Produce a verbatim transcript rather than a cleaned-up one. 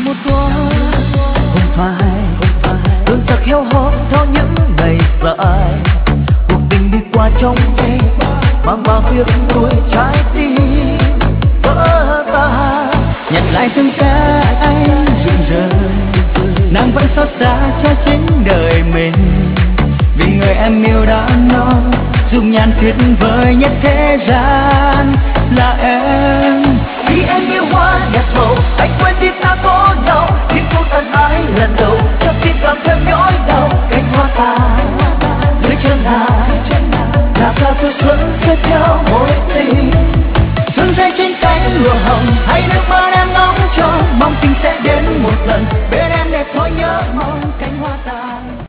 một thuở không phải tương tật heo hót theo những ngày dài, cuộc tình đi qua trong đêm mang bao tiếc nuối trái tim vỡ tan. Nhận lại từng cái anh rụng rời, nàng vẫn xót xa cho chính đời mình, vì người em yêu đã nói dung nhan tuyệt vời nhất thế gian là em. Vì em yêu hoa nhạt màu, anh quên đi ta có nhau, nhưng cô thân ái lần đầu cho tim cảm thêm nhói đau. Cánh hoa tàn dưới chân nàng là ca tuổi xuân kết theo mối tình, sương rơi trên cánh lụa hồng hay nước mắt em ngóng trông, mong tình sẽ đến một lần bên em để thôi nhớ mong cánh hoa.